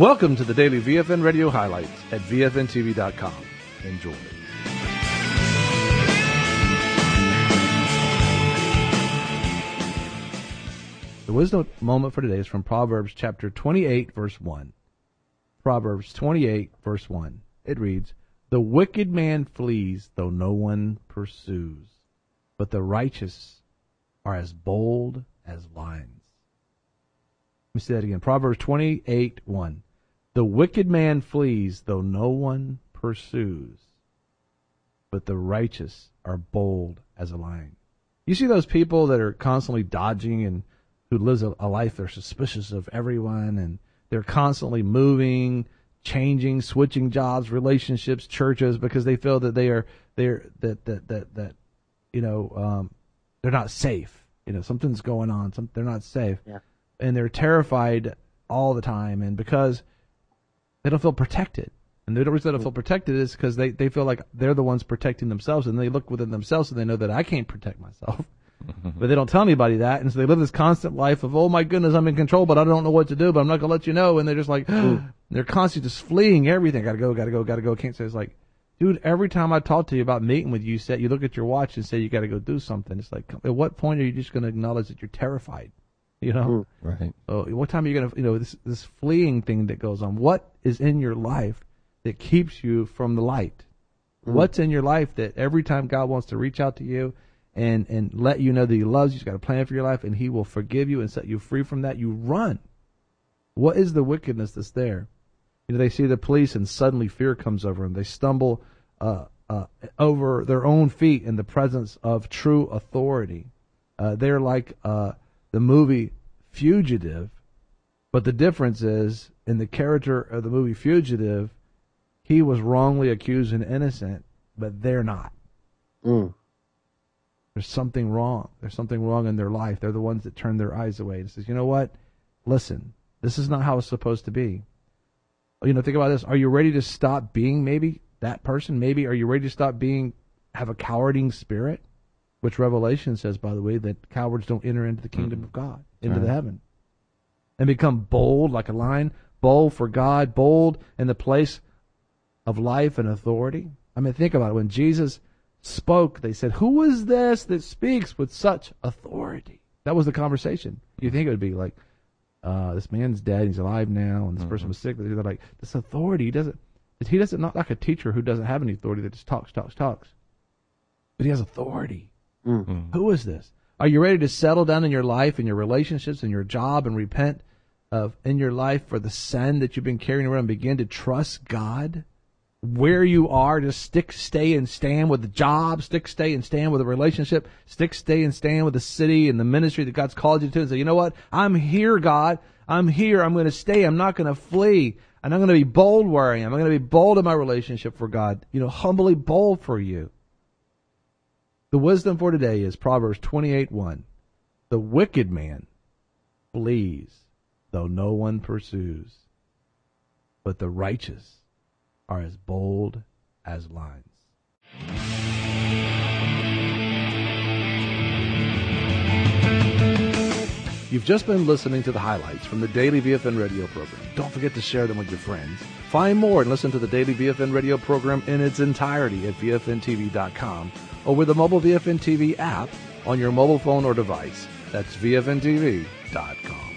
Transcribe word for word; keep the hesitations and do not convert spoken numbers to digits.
Welcome to the daily V F N Radio highlights at V F N T V dot com. Enjoy. The wisdom moment for today is from Proverbs chapter twenty-eight, verse one. Proverbs twenty-eight, verse one. It reads, "The wicked man flees, though no one pursues, but the righteous are as bold as lions." Let me say that again. Proverbs twenty-eight, one. "The wicked man flees, though no one pursues, but the righteous are bold as a lion." You see those people that are constantly dodging and who lives a, a life they're suspicious of everyone, and they're constantly moving, changing, switching jobs, relationships, churches, because they feel that they are they're that that that that you know um, they're not safe. You know, something's going on. Some, they're not safe. Yeah. And they're terrified all the time, and because they don't feel protected. And the reason they don't feel protected is because they, they feel like they're the ones protecting themselves, and they look within themselves and they know that I can't protect myself. But they don't tell anybody that, and so they live this constant life of, oh my goodness, I'm in control, but I don't know what to do, but I'm not going to let you know. And they're just like, they're constantly just fleeing everything. Gotta go, gotta go, gotta go. Can't say. It's like, dude, every time I talk to you about meeting with you, you, say, you look at your watch and say you gotta go do something. It's like, at what point are you just going to acknowledge that you're terrified? You know, right? So what time are you gonna, you know, this this fleeing thing that goes on? What is in your life that keeps you from the light? Mm. What's in your life that every time God wants to reach out to you and and let you know that He loves you, He's got a plan for your life, and He will forgive you and set you free from that, you run. What is the wickedness that's there? You know, they see the police and suddenly fear comes over them. They stumble uh, uh, over their own feet in the presence of true authority. Uh, they're like uh, the movie Fugitive, but the difference is in the character of the movie Fugitive, he was wrongly accused and innocent, but they're not. Mm. There's something wrong. There's something wrong in their life. They're the ones that turn their eyes away and says, you know what? Listen, this is not how it's supposed to be. You know, think about this. Are you ready to stop being maybe that person? Maybe are you ready to stop being, have a cowarding spirit? Which Revelation says, by the way, that cowards don't enter into the kingdom mm-hmm. of God, into right. the heaven. And become bold like a lion, bold for God, bold in the place of life and authority. I mean, think about it. When Jesus spoke, they said, who is this that speaks with such authority? That was the conversation. You think it would be like, uh, this man's dead, he's alive now, and this mm-hmm. person was sick. They're like, this authority, he doesn't, he doesn't, not like a teacher who doesn't have any authority that just talks, talks, talks. But he has authority. Mm-hmm. Who is this? Are you ready to settle down in your life, in your relationships, in your job, and repent of in your life for the sin that you've been carrying around and begin to trust God? Where you are, just stick, stay, and stand with the job, stick, stay, and stand with a relationship, stick, stay, and stand with the city and the ministry that God's called you to, and say, you know what? I'm here, God. I'm here. I'm going to stay. I'm not going to flee. And I'm going to be bold where I am. I'm going to be bold in my relationship for God. You know, humbly bold for you. The wisdom for today is Proverbs twenty-eight, one. The wicked man flees, though no one pursues, but the righteous are as bold as lions. You've just been listening to the highlights from the Daily V F N Radio program. Don't forget to share them with your friends. Find more and listen to the Daily V F N Radio program in its entirety at V F N T V dot com or with the mobile V F N T V app on your mobile phone or device. That's V F N T V dot com.